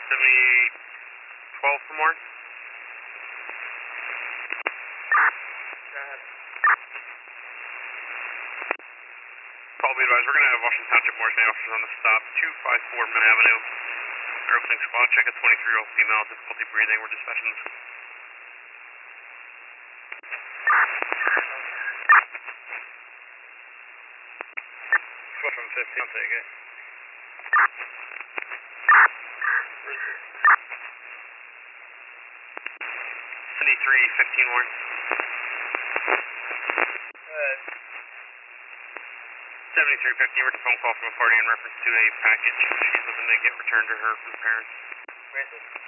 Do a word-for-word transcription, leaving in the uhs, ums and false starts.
seventy-eight twelve for more. Call be advised, we're going to have Washington Township Morrison officers on the stop, two five four Mint Avenue. Our opening squad, check a twenty-three year old female, difficulty breathing, we're dispatching this. From fifteen, I'll take it. seventy-three fifteen Warren. Uh, seventy-three fifteen, we're a phone call from a party in reference to a package she's looking to get returned to her from parents. Where is it?